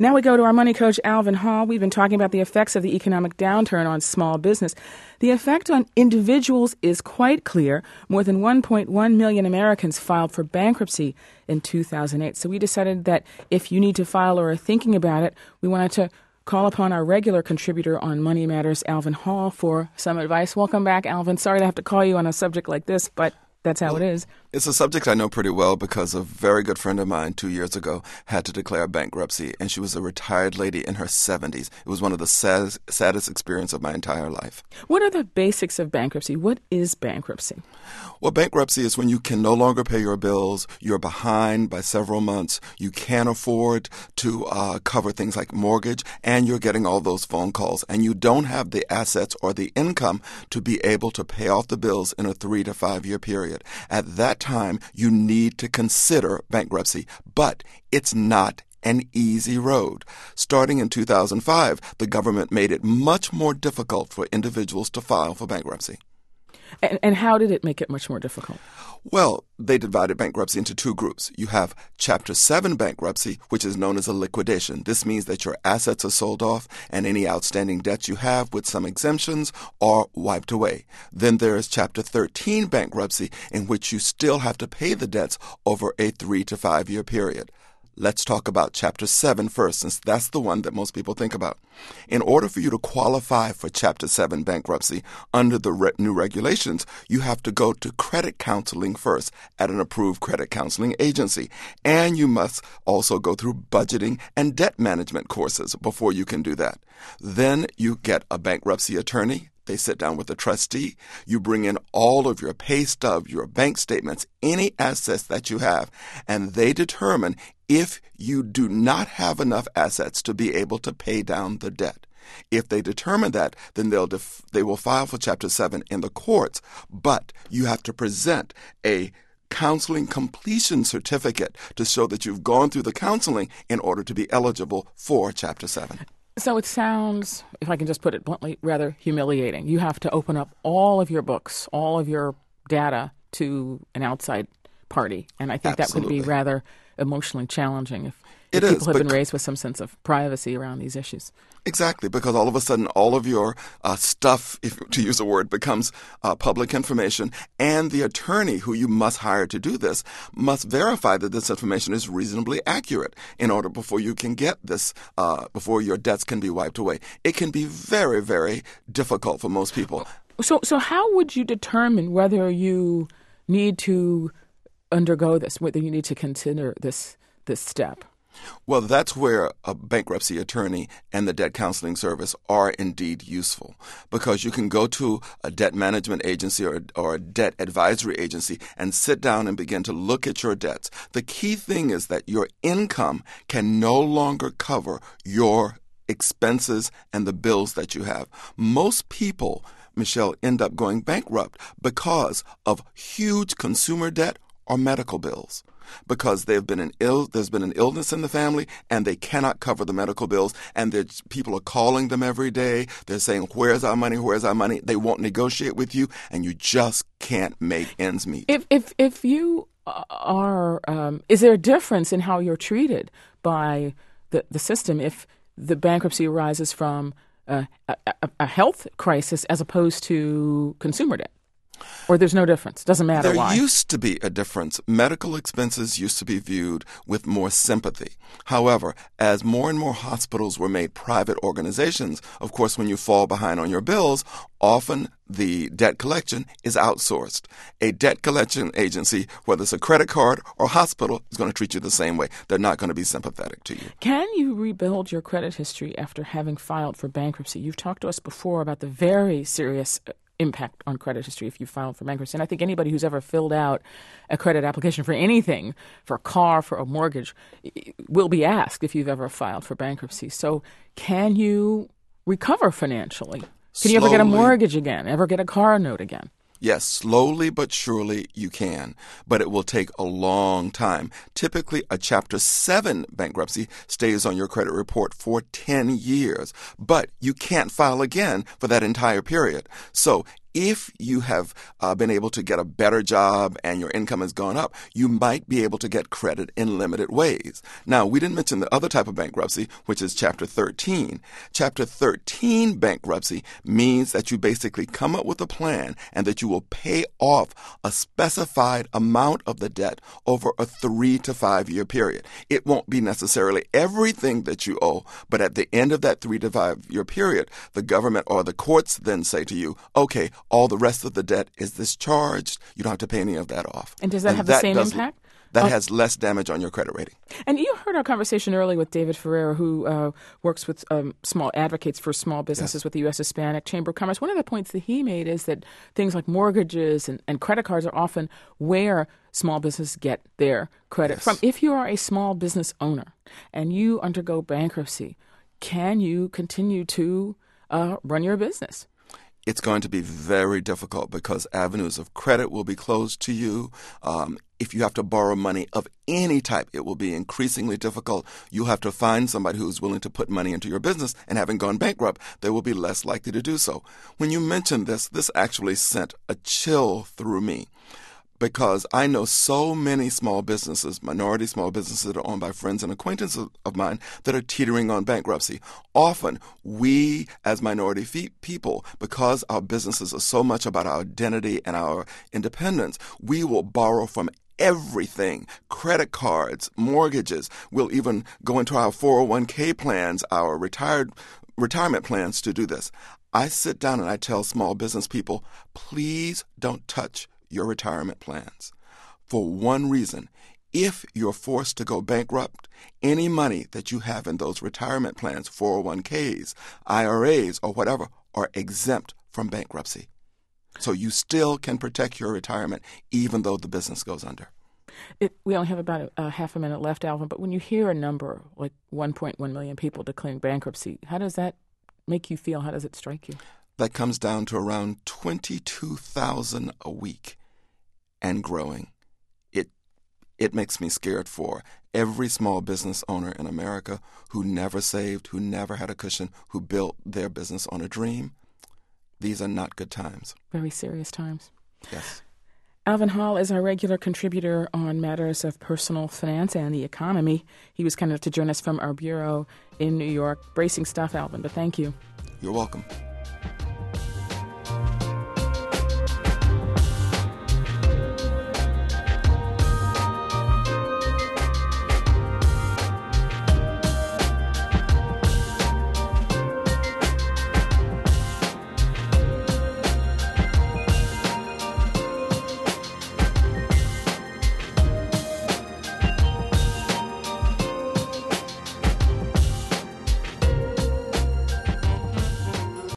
Now we go to our money coach, Alvin Hall. We've been talking about the effects of the economic downturn on small business. The effect on individuals is quite clear. More than 1.1 million Americans filed for bankruptcy in 2008. So we decided that if you need to file or are thinking about it, we wanted to call upon our regular contributor on Money Matters, Alvin Hall, for some advice. Welcome back, Alvin. Sorry to have to call you on a subject like this, but that's how it is. It's a subject I know pretty well because a very good friend of mine 2 years ago had to declare bankruptcy, and she was a retired lady in her 70s. It was one of the saddest experiences of my entire life. What are the basics of bankruptcy? What is bankruptcy? Well, bankruptcy is when you can no longer pay your bills, you're behind by several months, you can't afford to cover things like mortgage, and you're getting all those phone calls, and you don't have the assets or the income to be able to pay off the bills in a 3 to 5 year period. At that time, you need to consider bankruptcy, but it's not an easy road. Starting in 2005, the government made it much more difficult for individuals to file for bankruptcy. And how did it make it much more difficult? Well, they divided bankruptcy into two groups. You have Chapter 7 bankruptcy, which is known as a liquidation. This means that your assets are sold off and any outstanding debts you have, with some exemptions, are wiped away. Then there is Chapter 13 bankruptcy, in which you still have to pay the debts over a 3 to 5 year period. Let's talk about Chapter 7 first, since that's the one that most people think about. In order for you to qualify for Chapter 7 bankruptcy under the new regulations, you have to go to credit counseling first at an approved credit counseling agency. And you must also go through budgeting and debt management courses before you can do that. Then you get a bankruptcy attorney. They sit down with the trustee. You bring in all of your pay stub, your bank statements, any assets that you have, and they determine if you do not have enough assets to be able to pay down the debt. If they determine that, then they will file for Chapter 7 in the courts, but you have to present a counseling completion certificate to show that you've gone through the counseling in order to be eligible for Chapter 7. So it sounds, if I can just put it bluntly, rather humiliating. You have to open up all of your books, all of your data to an outside party. And I think Absolutely. that would be rather emotionally challenging if It people is, have been raised with some sense of privacy around these issues. Exactly, because all of a sudden all of your stuff, to use a word, becomes public information, and the attorney who you must hire to do this must verify that this information is reasonably accurate in order before you can get this, before your debts can be wiped away. It can be very, very difficult for most people. So how would you determine whether you need to undergo this, whether you need to consider this step? Well, that's where a bankruptcy attorney and the debt counseling service are indeed useful, because you can go to a debt management agency or a debt advisory agency and sit down and begin to look at your debts. The key thing is that your income can no longer cover your expenses and the bills that you have. Most people, Michelle, end up going bankrupt because of huge consumer debt or medical bills, because there's been an illness in the family and they cannot cover the medical bills, and people are calling them every day. They're saying, where's our money? Where's our money? They won't negotiate with you, and you just can't make ends meet. If you are, is there a difference in how you're treated by the system if the bankruptcy arises from a health crisis as opposed to consumer debt? Or there's no difference? Doesn't matter why? There used to be a difference. Medical expenses used to be viewed with more sympathy. However, as more and more hospitals were made private organizations, of course, when you fall behind on your bills, often the debt collection is outsourced. A debt collection agency, whether it's a credit card or hospital, is going to treat you the same way. They're not going to be sympathetic to you. Can you rebuild your credit history after having filed for bankruptcy? You've talked to us before about the very serious impact on credit history if you filed for bankruptcy. And I think anybody who's ever filled out a credit application for anything, for a car, for a mortgage, will be asked if you've ever filed for bankruptcy. So can you recover financially? Can you ever get a mortgage again? Ever get a car note again? Yes, slowly but surely you can, but it will take a long time. Typically, a Chapter 7 bankruptcy stays on your credit report for 10 years, but you can't file again for that entire period. So If you have been able to get a better job and your income has gone up, you might be able to get credit in limited ways. Now, we didn't mention the other type of bankruptcy, which is Chapter 13. Chapter 13 bankruptcy means that you basically come up with a plan and that you will pay off a specified amount of the debt over a 3 to 5 year period. It won't be necessarily everything that you owe, but at the end of that 3 to 5 year period, the government or the courts then say to you, okay, all the rest of the debt is discharged. You don't have to pay any of that off. And does that have the same impact? That has less damage on your credit rating. And you heard our conversation earlier with David Ferreira, who works with advocates for small businesses with the U.S. Hispanic Chamber of Commerce. One of the points that he made is that things like mortgages and credit cards are often where small businesses get their credit from. If you are a small business owner and you undergo bankruptcy, can you continue to run your business? It's going to be very difficult because avenues of credit will be closed to you. If you have to borrow money of any type, it will be increasingly difficult. You'll have to find somebody who's willing to put money into your business, and having gone bankrupt, they will be less likely to do so. When you mentioned this actually sent a chill through me, because I know so many small businesses, minority small businesses that are owned by friends and acquaintances of mine that are teetering on bankruptcy. Often, we as minority people, because our businesses are so much about our identity and our independence, we will borrow from everything, credit cards, mortgages. We'll even go into our 401k plans, our retirement plans to do this. I sit down and I tell small business people, please don't touch your retirement plans. For one reason, if you're forced to go bankrupt, any money that you have in those retirement plans, 401ks, IRAs, or whatever, are exempt from bankruptcy. So you still can protect your retirement even though the business goes under. We only have about a half a minute left, Alvin, but when you hear a number like 1.1 million people declaring bankruptcy, how does that make you feel? How does it strike you? That comes down to around 22,000 a week. And growing. It makes me scared for every small business owner in America who never saved, who never had a cushion, who built their business on a dream. These are not good times. Very serious times. Yes. Alvin Hall is our regular contributor on matters of personal finance and the economy. He was kind enough to join us from our bureau in New York. Bracing stuff, Alvin, but thank you. You're welcome.